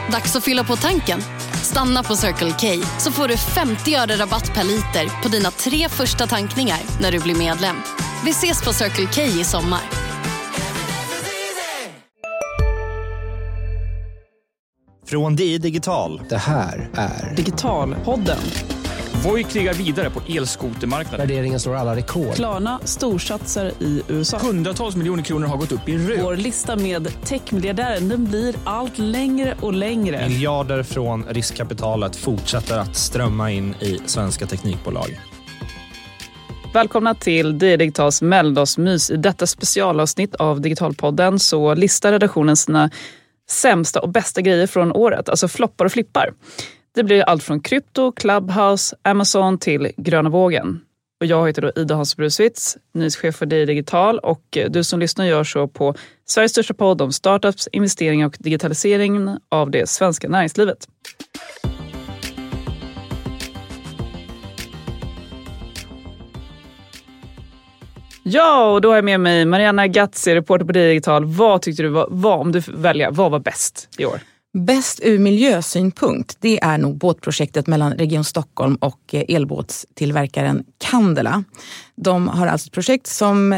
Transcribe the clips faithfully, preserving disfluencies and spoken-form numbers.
Dags att fylla på tanken. Stanna på Circle K så får du femtio öre rabatt per liter på dina tre första tankningar när du blir medlem. Vi ses på Circle K i sommar. Från D I Digital. Det här är Digitalpodden. Voi krigar vidare på elskotermarknaden. Värderingen slår alla rekord. Klarna storsatsar i U S A. Hundratals miljoner kronor har gått upp i rök. Vår lista med techmiljardären, den blir allt längre och längre. Miljarder från riskkapitalet fortsätter att strömma in i svenska teknikbolag. Välkomna till D I Digitals mellandagsmys. I detta specialavsnitt av Digitalpodden så listar redaktionen sina sämsta och bästa grejer från året. Alltså floppar och flippar. Det blir allt från krypto, Clubhouse, Amazon till gröna vågen. Och jag heter då Ida Hansbruswitz, nyhetschef för D I Digital. Och du som lyssnar gör så på Sveriges största podd om startups, investeringar och digitalisering av det svenska näringslivet. Ja, och då har jag med mig Mariana Gazzi, reporter på D I Digital. Vad tyckte du var, var, om du väljer, vad var bäst i år? Bäst ur miljösynpunkt, det är nog båtprojektet mellan Region Stockholm och elbåtstillverkaren Candela. De har alltså ett projekt som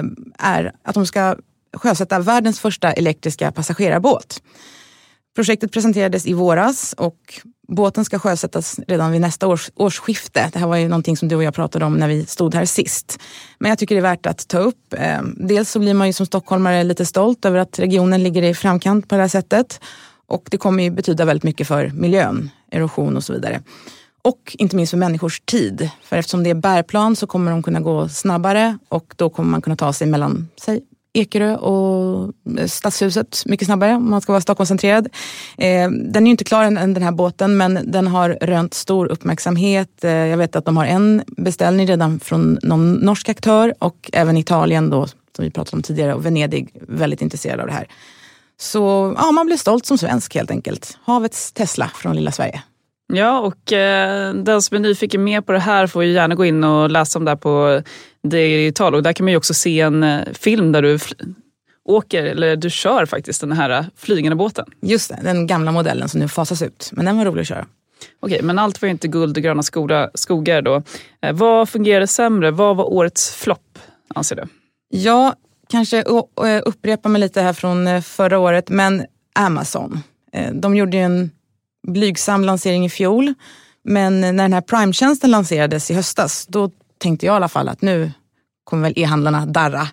är att de ska sjösätta världens första elektriska passagerarbåt. Projektet presenterades i våras och båten ska sjösättas redan vid nästa års, årsskifte. Det här var ju någonting som du och jag pratade om när vi stod här sist. Men jag tycker det är värt att ta upp. Dels så blir man ju som stockholmare lite stolt över att regionen ligger i framkant på det här sättet. Och det kommer ju betyda väldigt mycket för miljön, erosion och så vidare. Och inte minst för människors tid. För eftersom det är bärplan så kommer de kunna gå snabbare. Och då kommer man kunna ta sig mellan sig, Ekerö och Stadshuset mycket snabbare om man ska vara Stockholmscentrerad. Eh, den är ju inte klar än, än den här båten, men den har rönt stor uppmärksamhet. Eh, jag vet att de har en beställning redan från någon norsk aktör och även Italien då, som vi pratade om tidigare, och Venedig väldigt intresserad av det här. Så ja, man blir stolt som svensk helt enkelt. Havets Tesla från lilla Sverige. Ja, och eh, den som är nyfiken mer på det här får ju gärna gå in och läsa om det här på D I Digital. Och där kan man ju också se en eh, film där du fl- åker, eller du kör faktiskt den här flygande båten. Just det, den gamla modellen som nu fasas ut. Men den var rolig att köra. Okej, men allt var ju inte guld och gröna skogar, skogar då. Eh, vad fungerade sämre? Vad var årets flopp, anser du? Ja, kanske upprepa mig lite här från förra året, men Amazon. De gjorde ju en blygsam lansering i fjol, men när den här Prime-tjänsten lanserades i höstas, då tänkte jag i alla fall att nu kommer väl e-handlarna darra.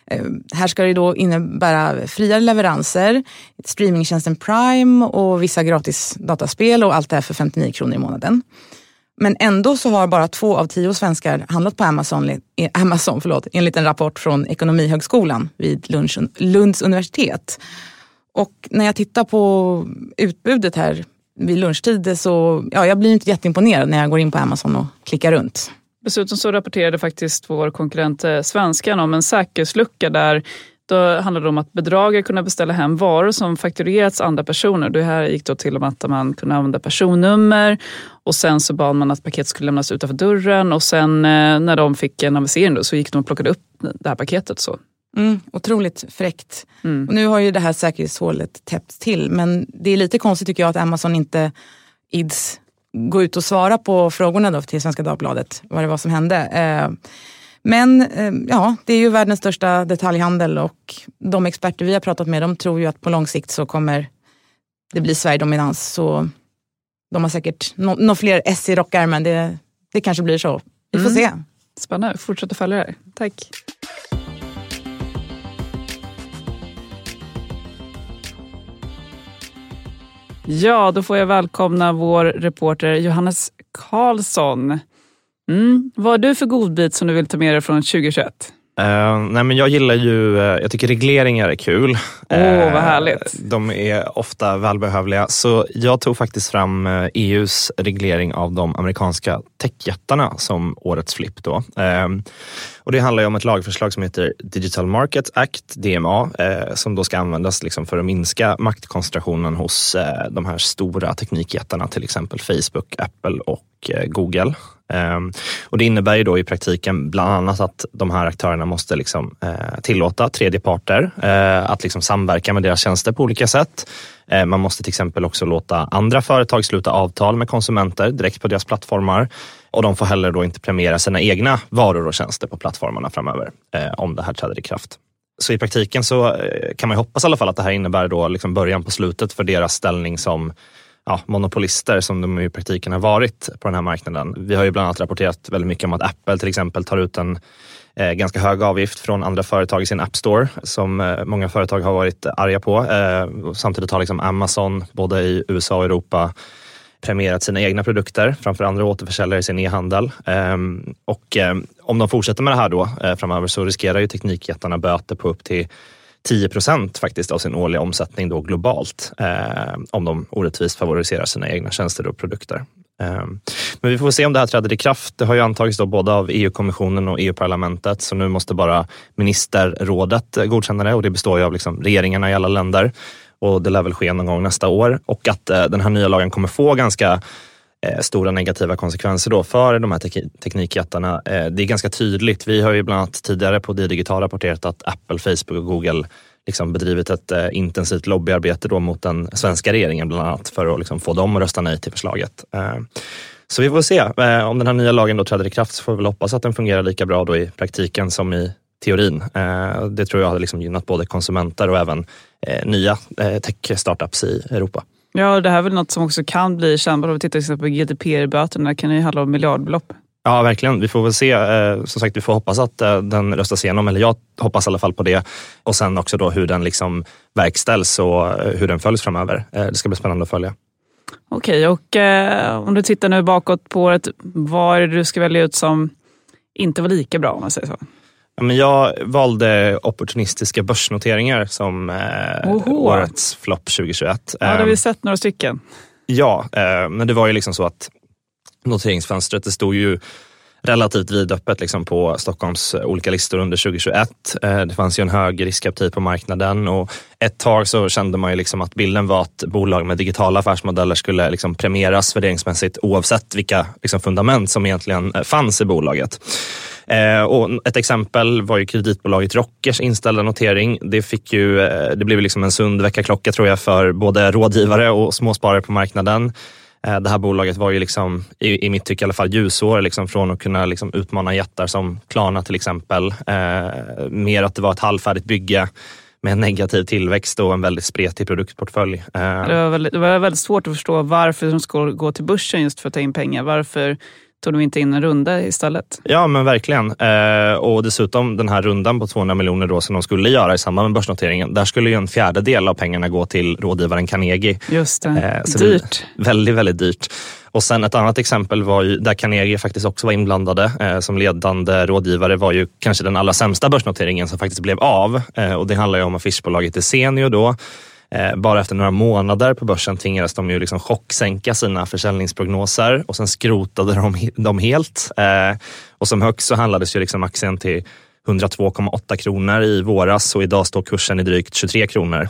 Här ska det då innebära friare leveranser, streamingtjänsten Prime och vissa gratis dataspel och allt det här för femtionio kronor i månaden. Men ändå så har bara två av tio svenskar handlat på Amazon, Amazon förlåt, enligt en rapport från Ekonomihögskolan vid Lunds, Lunds universitet. Och när jag tittar på utbudet här vid lunchtid så ja, jag blir inte jätteimponerad när jag går in på Amazon och klickar runt. Dessutom så rapporterade faktiskt vår konkurrent Svenskan om en säkerhetslucka där då handlade det om att bedragare kunde beställa hem varor som fakturerats andra personer. Det här gick då till och med att man kunde använda personnummer och sen så bad man att paket skulle lämnas utanför dörren och sen när de fick en avisering då, så gick de och plockade upp det här paketet så. Mm, otroligt fräckt. Mm. Och nu har ju det här säkerhetshålet täppts till, men det är lite konstigt tycker jag att Amazon inte ids gå ut och svara på frågorna då till Svenska Dagbladet, vad det var som hände. Eh, men eh, ja, det är ju världens största detaljhandel och de experter vi har pratat med, de tror ju att på lång sikt så kommer det bli Sverige-dominans, så de har säkert några no, fler S i rockärmen, det, det kanske blir så. Vi får mm. se. Spännande, fortsätt att följa det. Tack. Ja, då får jag välkomna vår reporter Johannes Karlsson. Mm. Vad är du för godbit som du vill ta med dig från tjugohundratjugoett? Uh, nej men jag gillar ju, uh, jag tycker regleringar är kul. Åh, oh, vad härligt. Uh, de är ofta välbehövliga. Så jag tog faktiskt fram uh, E U:s reglering av de amerikanska techjättarna som årets flipp då. Uh, Och det handlar ju om ett lagförslag som heter Digital Markets Act, D M A, eh, som då ska användas liksom för att minska maktkoncentrationen hos eh, de här stora teknikjättarna, till exempel Facebook, Apple och eh, Google. Eh, och det innebär ju då i praktiken bland annat att de här aktörerna måste liksom, eh, tillåta tredje parter eh, att liksom samverka med deras tjänster på olika sätt. Eh, man måste till exempel också låta andra företag sluta avtal med konsumenter direkt på deras plattformar. Och de får heller då inte premiera sina egna varor och tjänster på plattformarna framöver eh, om det här träder i kraft. Så i praktiken så eh, kan man ju hoppas i alla fall att det här innebär då liksom början på slutet för deras ställning som ja, monopolister som de i praktiken har varit på den här marknaden. Vi har ju bland annat rapporterat väldigt mycket om att Apple till exempel tar ut en eh, ganska hög avgift från andra företag i sin App Store som eh, många företag har varit arga på. Eh, samtidigt har liksom Amazon både i U S A och Europa premierat sina egna produkter framför andra återförsäljare i sin e-handel. Um, och um, om de fortsätter med det här då uh, framöver så riskerar ju teknikjättarna böter på upp till tio procent faktiskt av sin årliga omsättning då globalt uh, om de orättvist favoriserar sina egna tjänster och produkter. Um, men vi får se om det här träder i kraft. Det har ju antagits då både av E U-kommissionen och E U-parlamentet så nu måste bara ministerrådet godkänna det och det består ju av liksom regeringarna i alla länder. Och det lär väl ske någon gång nästa år. Och att eh, den här nya lagen kommer få ganska eh, stora negativa konsekvenser då för de här te- teknikjättarna. Eh, det är ganska tydligt. Vi har ju bland annat tidigare på Digital rapporterat att Apple, Facebook och Google liksom bedrivit ett eh, intensivt lobbyarbete då mot den svenska regeringen bland annat för att liksom få dem att rösta nej till förslaget. Eh, så vi får se. Eh, om den här nya lagen då träder i kraft så får vi väl hoppas att den fungerar lika bra då i praktiken som i teorin. Eh, det tror jag hade liksom gynnat både konsumenter och även eh, nya eh, tech-startups i Europa. Ja, det här är väl något som också kan bli kännbart. Om vi tittar till exempel på G D P R-böterna kan det ju handla om miljardbelopp. Ja, verkligen. Vi får väl se. Eh, som sagt, vi får hoppas att eh, den röstas igenom, eller jag hoppas i alla fall på det. Och sen också då hur den liksom verkställs och eh, hur den följs framöver. Eh, det ska bli spännande att följa. Okej, och eh, om du tittar nu bakåt på året, vad är det du ska välja ut som inte var lika bra om man säger så? Men jag valde opportunistiska börsnoteringar som eh, årets flopp tjugohundratjugoett. Ja, det har vi sett några stycken. Ja, eh, men det var ju liksom så att noteringsfönstret, det stod ju relativt vidöppet liksom på Stockholms olika listor under tjugohundratjugoett. Eh, det fanns ju en hög riskaptit på marknaden och ett tag så kände man ju liksom att bilden var att bolag med digitala affärsmodeller skulle liksom premieras värderingsmässigt oavsett vilka liksom fundament som egentligen fanns i bolaget. Eh, och ett exempel var ju kreditbolaget Rockers inställda notering. Det fick ju, eh, det blev liksom en sund väckarklocka tror jag för både rådgivare och småsparare på marknaden. Eh, det här bolaget var ju liksom, i, i mitt tycke i alla fall, ljusår liksom från att kunna liksom utmana jättar som Klarna till exempel. Eh, mer att det var ett halvfärdigt bygge med en negativ tillväxt och en väldigt spretig produktportfölj. Eh. Det var väldigt, det var väldigt svårt att förstå varför de ska gå till börsen just för att ta in pengar. Varför tog de inte in en runda istället? Ja, men verkligen. Eh, och dessutom den här rundan på tvåhundra miljoner då som de skulle göra i samband med börsnoteringen. Där skulle ju en fjärdedel av pengarna gå till rådgivaren Carnegie. Just det. Eh, så dyrt. Det väldigt, väldigt dyrt. Och sen ett annat exempel var ju där Carnegie faktiskt också var inblandade eh, som ledande rådgivare var ju kanske den allra sämsta börsnoteringen som faktiskt blev av. Eh, och det handlar ju om affischbolaget Desenio då. Eh, bara efter några månader på börsen tvingades de ju liksom chocksänka sina försäljningsprognoser och sen skrotade de dem helt. Eh, och som högst så handlades ju liksom aktien till hundratvå komma åtta kronor i våras och idag står kursen i drygt tjugotre kronor.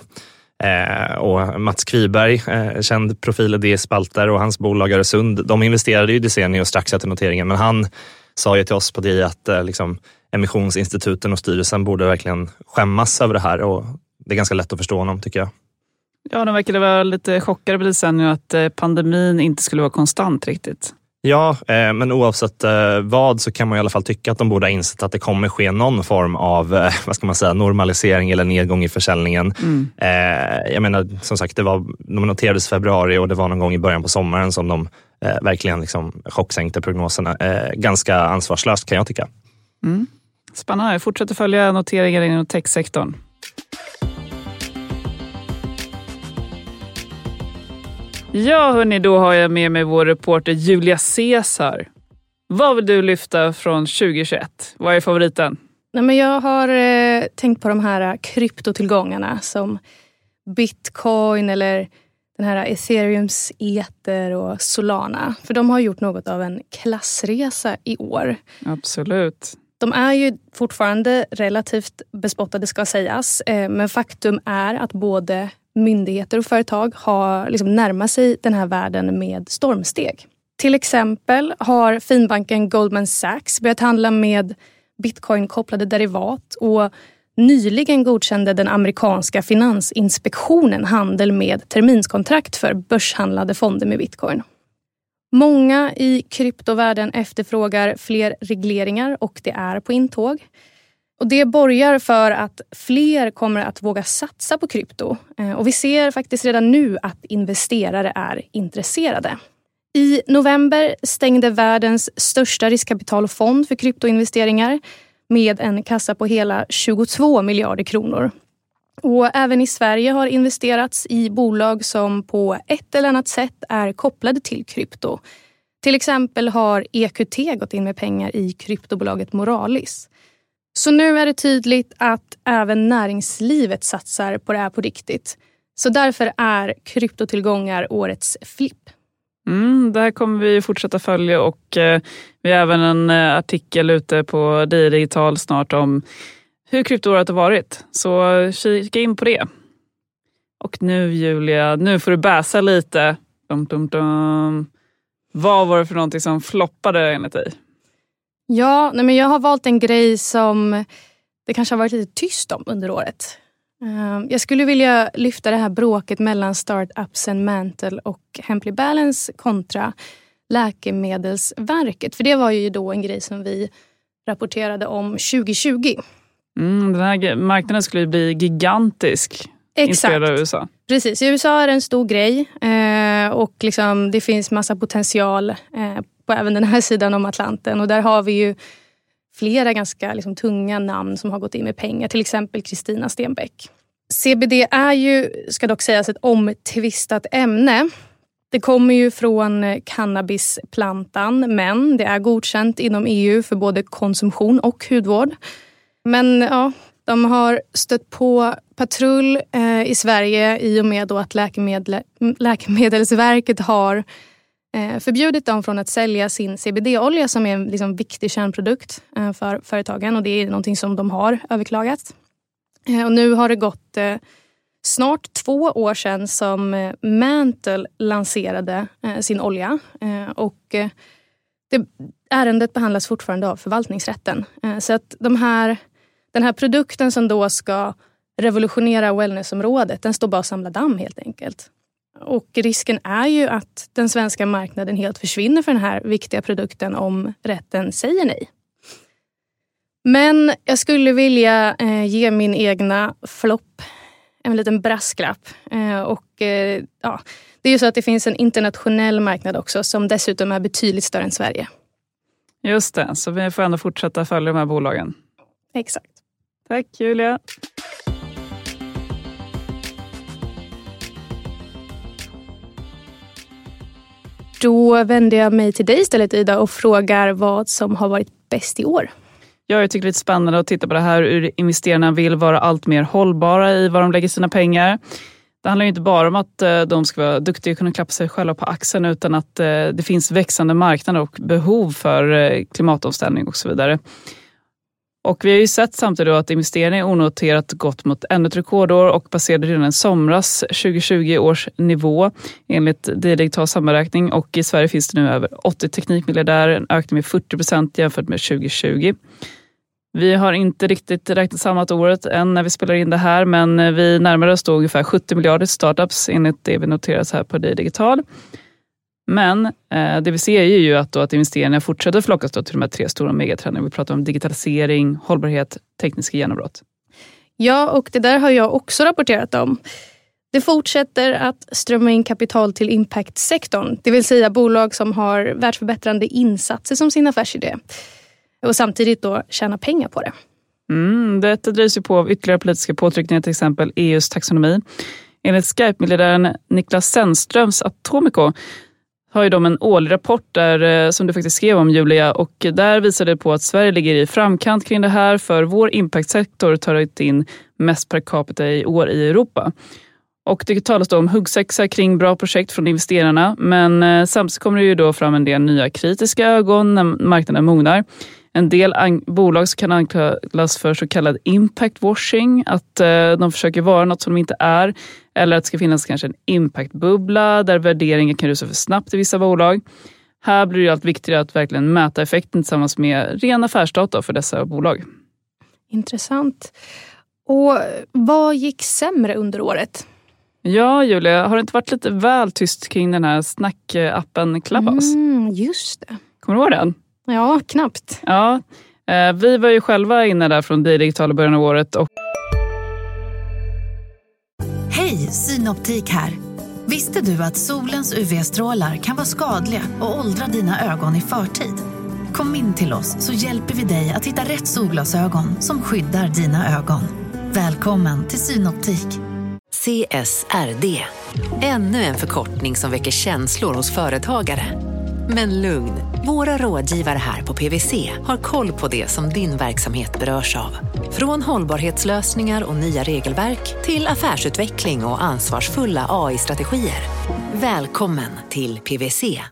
Eh, och Mats Kviberg, eh, känd profil i D S-spalter och hans bolag Öresund, de investerade ju i Desenio strax efter noteringen, men han sa ju till oss på det att eh, liksom, emissionsinstituten och styrelsen borde verkligen skämmas över det här och det är ganska lätt att förstå honom tycker jag. Ja, de verkade vara lite chockade på det sen nu att pandemin inte skulle vara konstant riktigt. Ja, eh, men oavsett eh, vad så kan man i alla fall tycka att de borde ha insett att det kommer ske någon form av eh, vad ska man säga, normalisering eller nedgång i försäljningen. Mm. Eh, jag menar, som sagt, det var, de noterades i februari och det var någon gång i början på sommaren som de eh, verkligen liksom chocksänkte prognoserna. Eh, ganska ansvarslöst kan jag tycka. Mm. Spännande, jag fortsätter följa noteringar inom techsektorn. Ja hörni, då har jag med mig vår reporter Julia Caesar. Vad vill du lyfta från tjugohundratjugoett? Vad är favoriten? Nej, men jag har eh, tänkt på de här kryptotillgångarna som Bitcoin eller den här Ethereums Ether och Solana. För de har gjort något av en klassresa i år. Absolut. De är ju fortfarande relativt bespottade ska sägas, men faktum är att både myndigheter och företag har liksom närmat sig den här världen med stormsteg. Till exempel har finbanken Goldman Sachs börjat handla med bitcoin-kopplade derivat och nyligen godkände den amerikanska finansinspektionen handel med terminskontrakt för börshandlade fonder med bitcoin. Många i kryptovärlden efterfrågar fler regleringar och det är på intåg. Och det borgar för att fler kommer att våga satsa på krypto. Och vi ser faktiskt redan nu att investerare är intresserade. I november stängde världens största riskkapitalfond för kryptoinvesteringar med en kassa på hela tjugotvå miljarder kronor. Och även i Sverige har investerats i bolag som på ett eller annat sätt är kopplade till krypto. Till exempel har E Q T gått in med pengar i kryptobolaget Moralis. Så nu är det tydligt att även näringslivet satsar på det här på riktigt. Så därför är kryptotillgångar årets flipp. Mm, det här kommer vi fortsätta följa och eh, vi har även en eh, artikel ute på D I Digital snart om hur kryptoåret har varit. Så kika in på det. Och nu Julia, nu får du bäsa lite. Dum, dum, dum. Vad var det för någonting som floppade enligt dig? Ja, nej men jag har valt en grej som det kanske har varit lite tyst om under året. Jag skulle vilja lyfta det här bråket mellan startupsen Mantle och Hemply Balance kontra Läkemedelsverket. För det var ju då en grej som vi rapporterade om tjugo tjugo. Mm, den här marknaden skulle bli gigantisk. Exakt. Inspirerad av U S A. Precis, i U S A är det en stor grej eh, och liksom, det finns massa potential eh, på även den här sidan om Atlanten. Och där har vi ju flera ganska liksom, tunga namn som har gått in med pengar. Till exempel Kristina Stenbeck. C B D är ju, ska dock sägas, ett omtvistat ämne. Det kommer ju från cannabisplantan, men det är godkänt inom E U för både konsumtion och hudvård. Men ja, de har stött på patrull eh, i Sverige i och med då att läkemedel, Läkemedelsverket har eh, förbjudit dem från att sälja sin C B D-olja som är en liksom, viktig kärnprodukt eh, för företagen. Och det är någonting som de har överklagat. Eh, och nu har det gått eh, snart två år sedan som eh, Mantle lanserade eh, sin olja. Eh, och eh, det, ärendet behandlas fortfarande av förvaltningsrätten. Eh, så att de här... Den här produkten som då ska revolutionera wellnessområdet, den står bara och samlar damm helt enkelt. Och risken är ju att den svenska marknaden helt försvinner för den här viktiga produkten om rätten säger nej. Men jag skulle vilja eh, ge min egna flopp en liten brasklapp. Eh, och eh, ja, det är ju så att det finns en internationell marknad också som dessutom är betydligt större än Sverige. Just det, så vi får ändå fortsätta följa de här bolagen. Exakt. Tack Julia. Då vänder jag mig till dig istället Ida och frågar vad som har varit bäst i år. Jag tycker det är lite spännande att titta på det här hur investerarna vill vara allt mer hållbara i vad de lägger sina pengar. Det handlar ju inte bara om att de ska vara duktiga och kunna klappa sig själva på axeln utan att det finns växande marknader och behov för klimatomställning och så vidare. Och vi har ju sett samtidigt att investeringar onoterat gått mot ännu ett rekordår och passerade redan en somras tjugo tjugo års nivå enligt D I Digital sammanräkning. Och i Sverige finns det nu över åttio teknikmiljardärer, en ökning med fyrtio procent jämfört med tjugo tjugo. Vi har inte riktigt räknat samman året än när vi spelar in det här, men vi närmar oss då ungefär sjuttio miljarder startups enligt det vi noteras här på D I Digital. Men eh, det vi ser är ju att, då, att investeringarna fortsätter flockas då till de här tre stora megatrenderna. Vi pratar om digitalisering, hållbarhet, tekniska genombrott. Ja, och det där har jag också rapporterat om. Det fortsätter att strömma in kapital till impact-sektorn. Det vill säga bolag som har världsförbättrande insatser som sin affärsidé. Och samtidigt då tjäna pengar på det. Mm, detta drivs ju på av ytterligare politiska påtryckningar, till exempel E U:s taxonomi. Enligt Skype-miljardären Niklas Sennströms Atomico har ju de en årlig rapport där, som du faktiskt skrev om Julia, och där visar det på att Sverige ligger i framkant kring det här, för vår impact-sektor tar in mest per capita i år i Europa. Och det talas då om huggsexa kring bra projekt från investerarna, men samtidigt kommer det ju då fram en del nya kritiska ögon när marknaden mognar. En del an- bolag som kan anklagas för så kallad impact washing, att eh, de försöker vara något som de inte är, eller att det ska finnas kanske en impactbubbla där värderingen kan rusa för snabbt i vissa bolag. Här blir det allt viktigare att verkligen mäta effekten tillsammans med ren affärsdata för dessa bolag. Intressant. Och vad gick sämre under året? Ja, Julia, har det inte varit lite väl tyst kring den här snackappen Clubhouse? Mm, just det. Kommer du ihåg den? Ja, knappt. Ja, eh, vi var ju själva inne där från Digital i början av året. Och... Hej, Synoptik här. Visste du att solens U V-strålar kan vara skadliga och åldra dina ögon i förtid? Kom in till oss så hjälper vi dig att hitta rätt solglasögon som skyddar dina ögon. Välkommen till Synoptik. C S R D. Ännu en förkortning som väcker känslor hos företagare. Men lugn, våra rådgivare här på P W C har koll på det som din verksamhet berörs av. Från hållbarhetslösningar och nya regelverk till affärsutveckling och ansvarsfulla A I-strategier. Välkommen till P W C.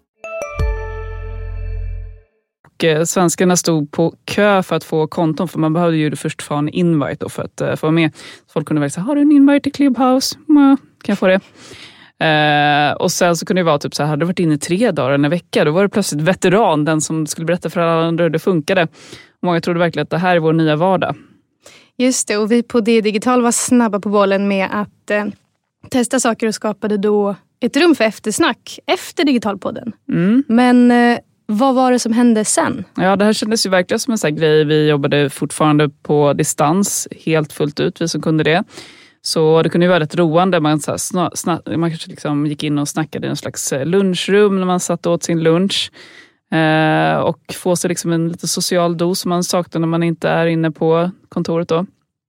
Och, eh, svenskarna stod på kö för att få konton, för man behövde ju först få en invite då för att eh, få med. Så folk kunde väl säga, har du en invite till Clubhouse? Ja, kan jag få det? Eh, och sen så kunde det vara typ så här, hade du varit inne i tre dagar eller en vecka, då var det plötsligt veteran, den som skulle berätta för alla andra hur det funkade. Många trodde verkligen att det här är vår nya vardag. Just det, och vi på D Digital var snabba på bollen med att eh, testa saker och skapade då ett rum för eftersnack efter Digitalpodden. Mm. Men eh, vad var det som hände sen? Ja, det här kändes ju verkligen som en sån här grej. Vi jobbade fortfarande på distans helt fullt ut, vi som kunde det. Så det kunde ju vara rätt roande. Man, så här, sna, sna, man kanske liksom gick in och snackade i en slags lunchrum när man satt åt sin lunch. Eh, och få sig liksom en lite social dos som man saknar när man inte är inne på kontoret då.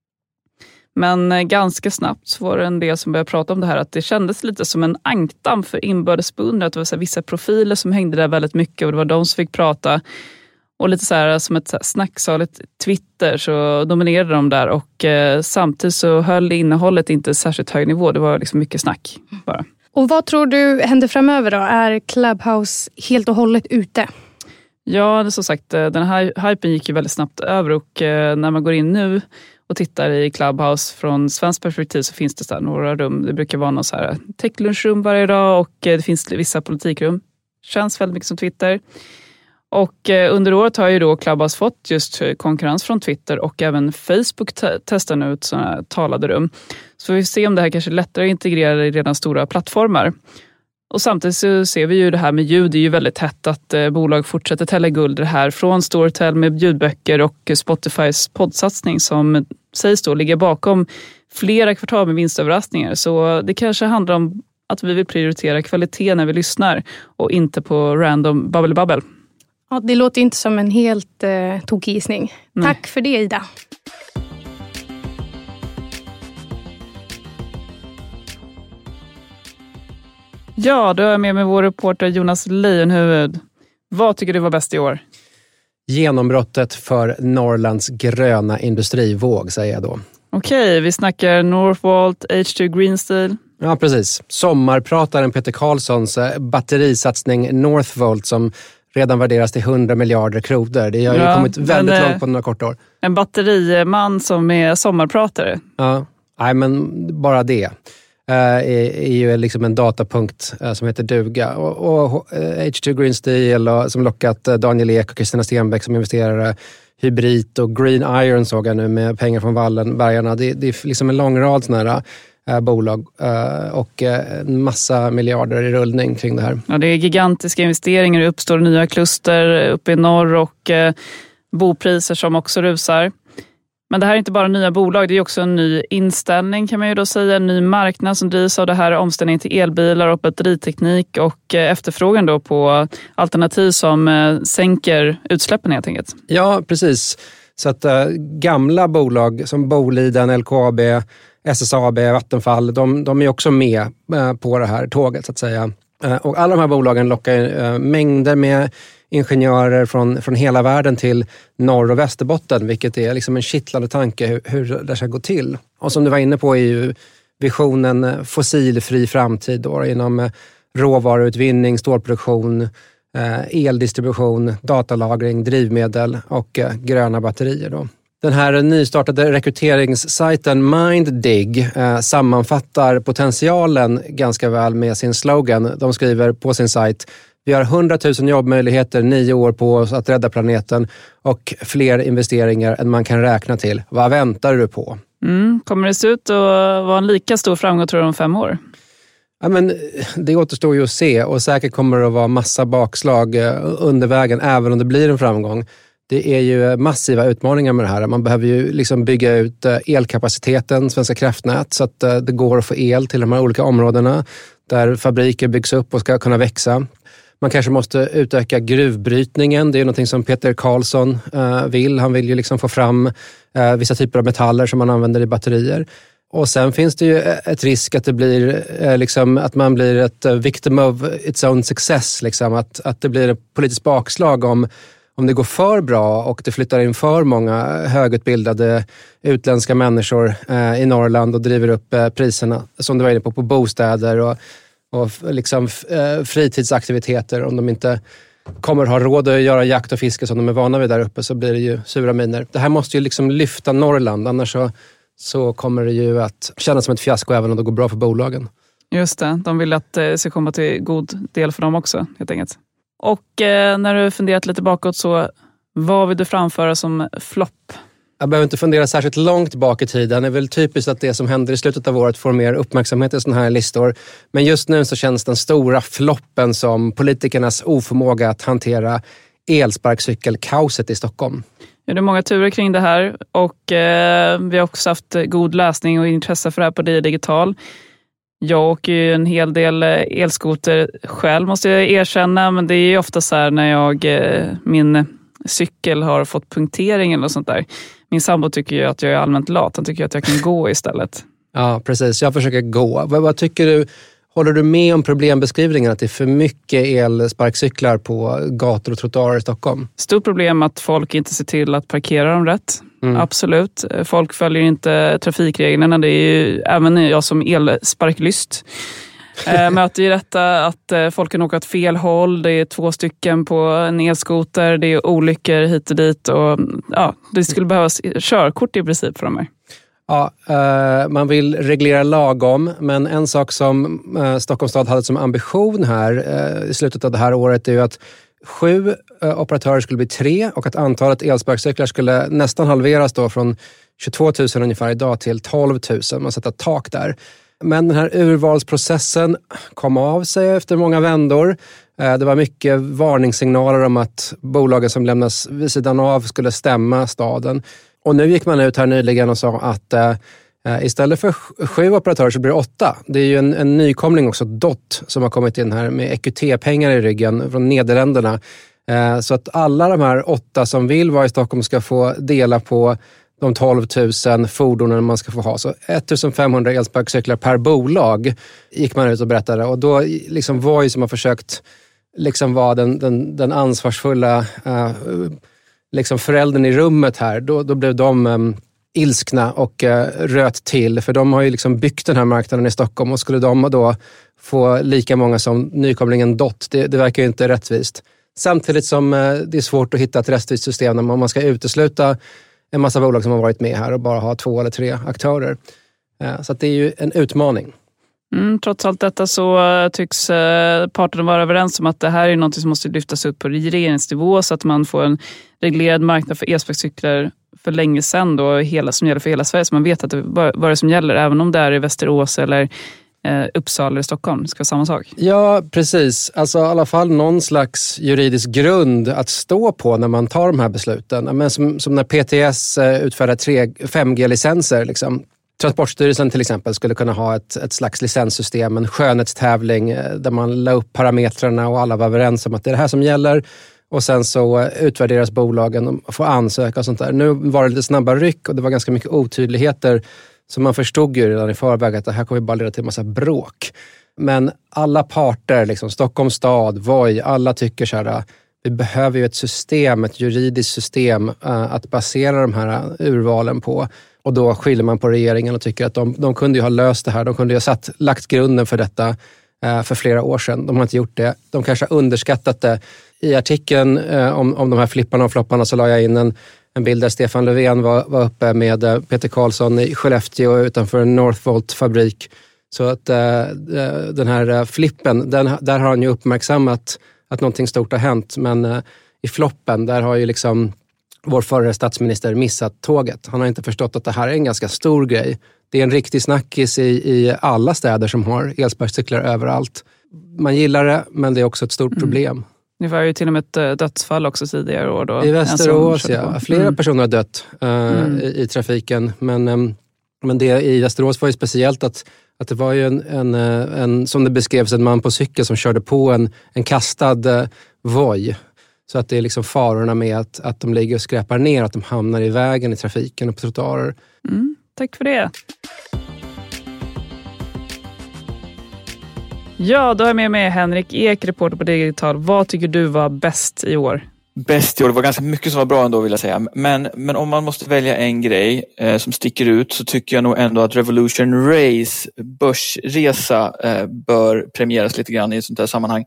Men eh, ganska snabbt så var det en del som började prata om det här. Att det kändes lite som en ankdamm för inbördesbeundran. Att det var så här, vissa profiler som hängde där väldigt mycket och det var de som fick prata. Och lite så här som ett så här snacksaligt Twitter så dominerade de där. Och eh, samtidigt så höll innehållet inte särskilt hög nivå. Det var liksom mycket snack bara. Och vad tror du händer framöver då? Är Clubhouse helt och hållet ute? Ja, det är som sagt, den här hypen gick ju väldigt snabbt över. Och eh, när man går in nu och tittar i Clubhouse från svensk perspektiv så finns det så här några rum. Det brukar vara någon så här techlunchrum varje dag och eh, det finns vissa politikrum. Känns väldigt mycket som Twitter. Och eh, under året har ju då Clubhouse fått just konkurrens från Twitter och även Facebook te- testar nu ut sådana här talade rum. Så vi får se om det här kanske är lättare att integrera i redan stora plattformar. Och samtidigt så ser vi ju det här med ljud, det är ju väldigt hett att eh, bolag fortsätter tälla guld det här från Storytel med ljudböcker och Spotifys poddsatsning som sägs då ligger bakom flera kvartal med vinstöverraskningar. Så det kanske handlar om att vi vill prioritera kvalitet när vi lyssnar och inte på random babbel babbel. Ja, det låter inte som en helt eh, tokgissning. Tack för det, Ida. Ja, då är jag med med vår reporter Jonas Leijonhufvud. Vad tycker du var bäst i år? Genombrottet för Norrlands gröna industrivåg, säger jag då. Okej, vi snackar Northvolt, H två Green Steel. Ja, precis. Sommarprataren Peter Karlssons batterisatsning Northvolt som redan värderas till hundra miljarder kronor. Det har ju ja, kommit väldigt men, långt på några korta år. En batteriman som är sommarpratare. Ja, nej men bara det. Uh, är, är ju liksom en datapunkt uh, som heter duga. Och, och uh, H två Green Steel och, som lockat uh, Daniel Ek och Kristina Stenbeck som investerare. Hybrid och Green Iron såg jag nu med pengar från Wallenbergarna. Det, det är liksom en lång rad sådana här uh, bolag uh, och uh, en massa miljarder i rullning kring det här. Ja, det är gigantiska investeringar. Det uppstår nya kluster uppe i norr och uh, bopriser som också rusar. Men det här är inte bara nya bolag, det är också en ny inställning kan man ju då säga. En ny marknad som drivs av det här omställningen till elbilar och batteriteknik och efterfrågan då på alternativ som sänker utsläppen helt enkelt. Ja, precis. Så att äh, gamla bolag som Boliden, L K A B, S S A B, Vattenfall, de, de är också med äh, på det här tåget så att säga. Äh, och alla de här bolagen lockar äh, mängder med ingenjörer från, från hela världen till Norr- och Västerbotten, vilket är liksom en kittlande tanke hur, hur det ska gå till. Och som du var inne på är ju visionen fossilfri framtid då, inom råvaruutvinning, stålproduktion, eh, eldistribution, datalagring, drivmedel och eh, gröna batterier då. Den här nystartade rekryteringssajten MindDig eh, sammanfattar potentialen ganska väl med sin slogan. De skriver på sin sajt: vi har hundratusen jobbmöjligheter, nio år på oss att rädda planeten och fler investeringar än man kan räkna till. Vad väntar du på? Mm. Kommer det se ut att vara en lika stor framgång tror du om fem år? Ja, men det återstår ju att se och säkert kommer det att vara massa bakslag under vägen även om det blir en framgång. Det är ju massiva utmaningar med det här. Man behöver ju liksom bygga ut elkapaciteten, Svenska kraftnät, så att det går att få el till de här olika områdena där fabriker byggs upp och ska kunna växa. Man kanske måste utöka gruvbrytningen. Det är ju någonting som Peter Karlsson vill. Han vill ju liksom få fram vissa typer av metaller som man använder i batterier. Och sen finns det ju ett risk att det blir liksom att man blir ett victim of its own success. Liksom. Att, att det blir ett politiskt bakslag om Om det går för bra och det flyttar in för många högutbildade utländska människor eh, i Norrland och driver upp eh, priserna, som du var inne på, på bostäder och, och liksom, eh, fritidsaktiviteter. Om de inte kommer ha råd att göra jakt och fiske som de är vana vid där uppe, så blir det ju sura miner. Det här måste ju liksom lyfta Norrland, annars så, så kommer det ju att kännas som ett fiasko även om det går bra för bolagen. Just det, de vill att det ska komma till god del för dem också, helt enkelt. Och eh, när du funderat lite bakåt, så vad vill du framföra som flopp? Jag behöver inte fundera särskilt långt bak i tiden. Det är väl typiskt att det som händer i slutet av året får mer uppmärksamhet i sådana här listor. Men just nu så känns den stora floppen som politikernas oförmåga att hantera elsparkcykelkaoset i Stockholm. Ja, det är många turer kring det här och eh, vi har också haft god läsning och intresse för det här på Dia Digital. Jag åker ju en hel del elskoter själv, måste jag erkänna, men det är ju ofta så här när jag, min cykel har fått punktering eller sånt där. Min sambo tycker ju att jag är allmänt lat, han tycker att jag kan gå istället. Ja, precis. Jag försöker gå. Vad, vad tycker du? Håller du med om problembeskrivningen att det är för mycket elsparkcyklar på gator och trottoarer i Stockholm? Stort problem att folk inte ser till att parkera dem rätt. Mm. Absolut. Folk följer inte trafikreglerna. Det är ju även jag som elsparklyst. äh, möter ju detta att äh, folk kan åka åt fel håll. Det är två stycken på en elskoter. Det är olyckor hit och dit. Och, ja, det skulle behövas körkort i princip för de här. Ja, eh, man vill reglera lagom, men en sak som eh, Stockholms stad hade som ambition här eh, i slutet av det här året är ju att sju eh, operatörer skulle bli tre och att antalet elsparkcyklar skulle nästan halveras då från tjugotvå tusen ungefär idag till tolv tusen. Man sätter ett tak där. Men den här urvalsprocessen kom av sig efter många vändor. Eh, det var mycket varningssignaler om att bolagen som lämnas vid sidan av skulle stämma staden. Och nu gick man ut här nyligen och sa att eh, istället för sju operatörer så blir det åtta. Det är ju en, en nykomling också, D O T, som har kommit in här med E Q T-pengar i ryggen från Nederländerna. Eh, så att alla de här åtta som vill vara i Stockholm ska få dela på de tolv tusen fordonen man ska få ha. Så femtonhundra elsparkcyklar per bolag gick man ut och berättade. Och då liksom var ju som har försökt liksom vara den, den, den ansvarsfulla eh, liksom föräldern i rummet här, då, då blev de um, ilskna och uh, röt till. För de har ju liksom byggt den här marknaden i Stockholm och skulle de då få lika många som nykomlingen D O T, det, det verkar ju inte rättvist. Samtidigt som uh, det är svårt att hitta ett rättvist system när man ska utesluta en massa bolag som har varit med här och bara ha två eller tre aktörer. Uh, så att det är ju en utmaning. Mm, trots allt detta så tycks eh, parterna vara överens om att det här är något som måste lyftas upp på regeringsnivå så att man får en reglerad marknad för elsparkcyklar för länge sedan då, hela, som gäller för hela Sverige. Så man vet att det vad det som gäller, även om det är i Västerås eller eh, Uppsala eller Stockholm. Det ska vara samma sak. Ja, precis. Alltså i alla fall någon slags juridisk grund att stå på när man tar de här besluten. Men som, som när P T S eh, utfärdar fem G-licenser liksom. Transportstyrelsen till exempel skulle kunna ha ett, ett slags licenssystem, en skönhetstävling där man la upp parametrarna och alla var överens om att det är det här som gäller. Och sen så utvärderas bolagen och får ansöka och sånt där. Nu var det lite snabba ryck och det var ganska mycket otydligheter. Så man förstod ju redan i förväg att det här kommer bara leda till en massa bråk. Men alla parter, liksom Stockholms stad, Voi, alla tycker så här, vi behöver ju ett system, ett juridiskt system att basera de här urvalen på. Och då skyller man på regeringen och tycker att de, de kunde ju ha löst det här. De kunde ju ha satt, lagt grunden för detta eh, för flera år sedan. De har inte gjort det. De kanske har underskattat det. I artikeln eh, om, om de här flipparna och flopparna så la jag in en, en bild där Stefan Löfven var, var uppe med eh, Peter Karlsson i Skellefteå utanför en Northvolt-fabrik. Så att eh, den här eh, flippen, den, där har han ju uppmärksammat att någonting stort har hänt. Men eh, i floppen, där har ju liksom vår förre statsminister missat tåget. Han har inte förstått att det här är en ganska stor grej. Det är en riktig snackis i, i alla städer som har elsparkcyklar överallt. Man gillar det, men det är också ett stort mm. problem. Det var ju till och med ett dödsfall också tidigare år då. I Västerås, ja. Flera mm. personer har dött uh, mm. i, i trafiken. Men, um, men det i Västerås var ju speciellt att, att det var ju en, en, en, som det beskrevs, en man på cykel som körde på en, en kastad uh, voj. Så att det är liksom farorna med att, att de ligger och skräpar ner, att de hamnar i vägen i trafiken och på trottoarer. Mm, tack för det. Ja, då är jag med mig Henrik Ek, reporter på Digital. Vad tycker du var bäst i år? Bäst i år, det var ganska mycket som var bra ändå vill jag säga. Men, men om man måste välja en grej eh, som sticker ut så tycker jag nog ändå att Revolution Race börsresa eh, bör premieras lite grann i ett sånt här sammanhang.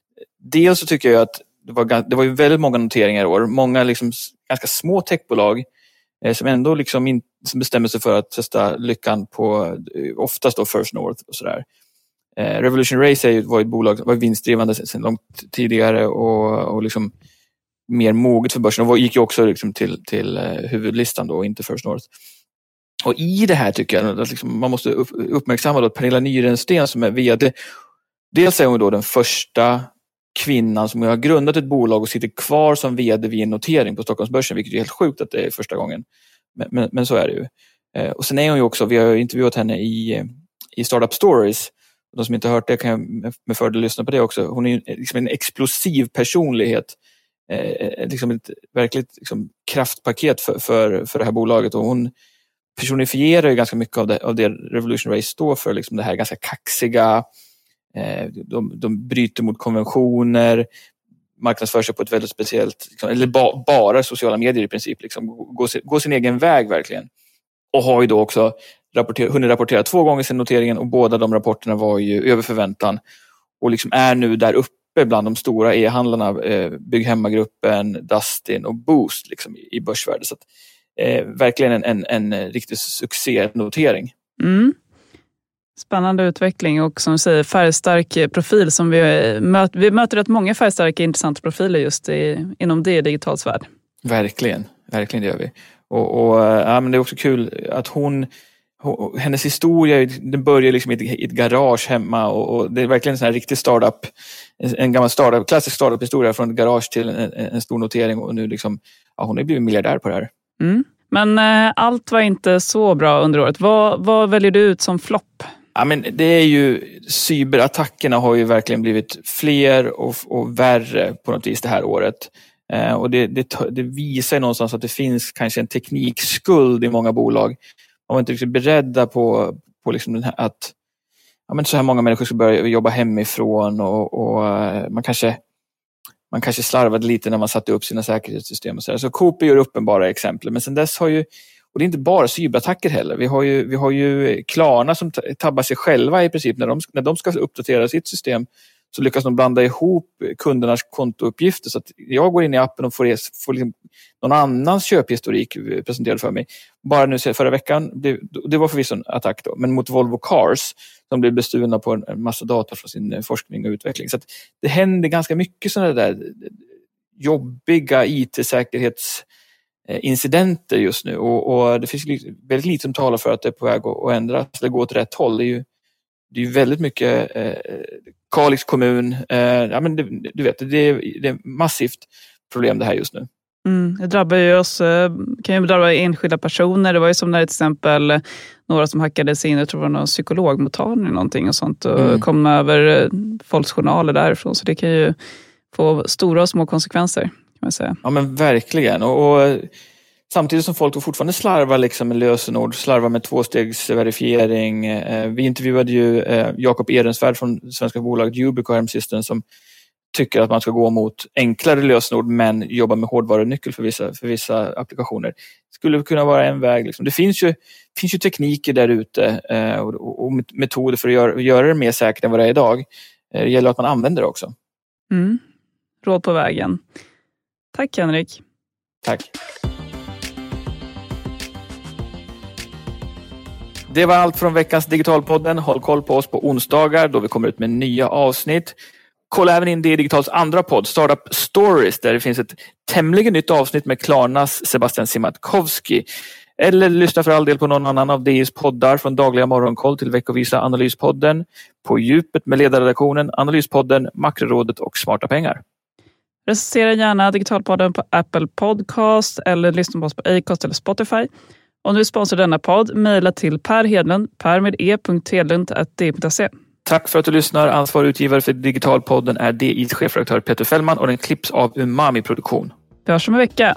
Dels så tycker jag att det var, det var ju väldigt många noteringar i år. Många liksom ganska små techbolag eh, som ändå liksom in, som bestämmer sig för att testa lyckan på eh, oftast då First North och sådär. Eh, Revolution Race är ju, var ett bolag som var vinstdrivande sedan långt tidigare och, och liksom mer moget för börsen och gick ju också liksom till, till eh, huvudlistan då och inte First North. Och i det här tycker jag att liksom man måste upp, uppmärksamma då att Pernilla Nyrensten som är vd, dels är hon då den första kvinnan som har grundat ett bolag och sitter kvar som vd vid en notering på Stockholmsbörsen, vilket är helt sjukt att det är första gången. Men, men, men så är det ju. Eh, och sen är hon ju också, vi har intervjuat henne i, i Startup Stories. De som inte har hört det kan jag med fördel lyssna på det också. Hon är ju liksom en explosiv personlighet. Eh, liksom ett verkligt liksom, kraftpaket för, för, för det här bolaget. Och hon personifierar ju ganska mycket av det, av det Revolution Race står för. Liksom det här ganska kaxiga. Eh, de, de bryter mot konventioner. Marknadsför sig på ett väldigt speciellt, liksom, eller ba, bara sociala medier i princip. Liksom, gå, gå sin egen väg verkligen. Och har ju då också rapporter, hunnit rapportera två gånger sedan noteringen och båda de rapporterna var ju över förväntan. Och liksom är nu där uppe bland de stora e-handlarna, eh, Bygghemma-gruppen, Dustin och Boost liksom, i, i börsvärde. Så att, eh, verkligen en, en, en riktig succénotering. Mm. Spännande utveckling och som du säger färgstark profil som vi möter. Vi möter rätt många färgstarka intressanta profiler just i, inom det digitalt värld. Verkligen, verkligen det gör vi. Och, och ja, men det är också kul att hon, hon hennes historia, den börjar liksom i ett, i ett garage hemma och, och det är verkligen en sån här riktig startup, en, en gammal startup, klassisk startup-historia från ett garage till en, en stor notering och nu liksom, ja, hon har blivit miljardär på det här. Mm. Men eh, allt var inte så bra under året. Vad, vad väljer du ut som flopp? Ja, men det är ju, cyberattackerna har ju verkligen blivit fler och, och värre på något vis det här året. Eh, och det, det, det visar någonstans att det finns kanske en teknikskuld i många bolag. Man var inte riktigt beredda på, på liksom den här, att ja, men så här många människor ska börja jobba hemifrån och, och man kanske man kanske slarvade lite när man satte upp sina säkerhetssystem och så där. Så Coop gör uppenbara exempel, men sen dess har ju, och det är inte bara cyberattacker heller. Vi har ju, vi har ju Klarna som tabbar sig själva i princip när de, när de ska uppdatera sitt system. Så lyckas de blanda ihop kundernas kontouppgifter så att jag går in i appen och får, får liksom någon annans köphistorik presenterad för mig. Bara nu förra veckan, det, det var förvisso en attack då, men mot Volvo Cars som blev bestulna på en massa data från sin forskning och utveckling. Så att det händer ganska mycket sådana där jobbiga I T-säkerhetsincidenter just nu och, och det finns väldigt lite som talar för att det är på väg att ändras eller gå åt rätt håll. Det är ju Det är ju väldigt mycket eh, Kalix kommun. Eh, ja, men det, du vet, det är, det är massivt problem det här just nu. Mm, det drabbar ju oss, kan ju drabba enskilda personer. Det var ju som när till exempel några som hackade sig in, jag tror det var någon psykologmottagning eller någonting och sånt och mm. kom över folks journaler därifrån. Så det kan ju få stora och små konsekvenser kan man säga. Ja men verkligen. Och, och samtidigt som folk fortfarande slarvar liksom med lösenord, slarvar med tvåstegsverifiering. Eh, vi intervjuade ju eh, Jakob Ehrensvärd från svenska bolaget Ubico Systems som tycker att man ska gå mot enklare lösenord men jobba med hårdvarunyckel för vissa, för vissa applikationer. Skulle kunna vara en väg. Liksom. Det finns ju, finns ju tekniker där ute eh, och, och metoder för att göra, göra det mer säkert än vad det är idag. Eh, det gäller att man använder det också. Mm. Råd på vägen. Tack Henrik. Tack. Det var allt från veckans Digitalpodden. Håll koll på oss på onsdagar då vi kommer ut med nya avsnitt. Kolla även in D I Digitals andra podd, Startup Stories, där det finns ett tämligen nytt avsnitt med Klarnas Sebastian Siemiatkowski. Eller lyssna för all del på någon annan av D I:s poddar, från Dagliga Morgonkoll till Veckovisa Analyspodden, På djupet med Ledarredaktionen, Analyspodden, Makrorådet och Smarta pengar. Recensera gärna Digitalpodden på Apple Podcast eller lyssna på oss på Acast eller Spotify. Om du vill sponsra denna podd, mejla till Per Hedlund, per med e punkt hedlund at d punkt se. Tack för att du lyssnar. Ansvarig utgivare för Digitalpodden är D I:s chefredaktör Peter Fällman och den klipps av Umami Produktion. Vi hörs om en vecka.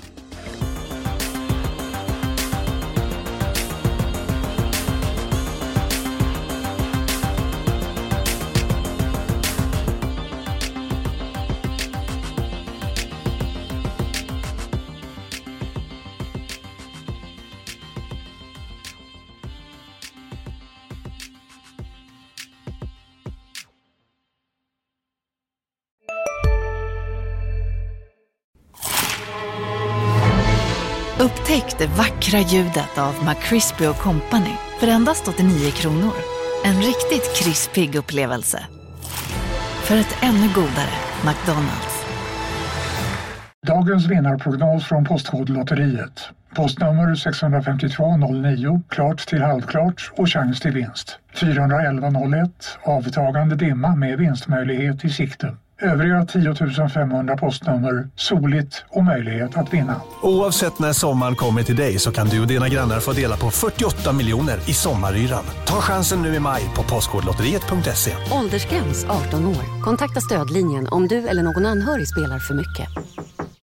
Upptäck det vackra ljudet av McCrispy och Company för endast åttionio kronor. En riktigt krispig upplevelse. För ett ännu godare McDonald's. Dagens vinnarprognos från Postkodlotteriet. Postnummer sex fem två noll nio, klart till halvklart och chans till vinst. fyra ett ett noll ett, avtagande dimma med vinstmöjlighet i sikte. Övriga tio tusen femhundra postnummer, soligt och möjlighet att vinna. Oavsett när sommaren kommer till dig så kan du och dina grannar få dela på fyrtioåtta miljoner i sommaryran. Ta chansen nu i maj på postkodlotteriet punkt se. Åldersgräns arton år. Kontakta stödlinjen om du eller någon anhörig spelar för mycket.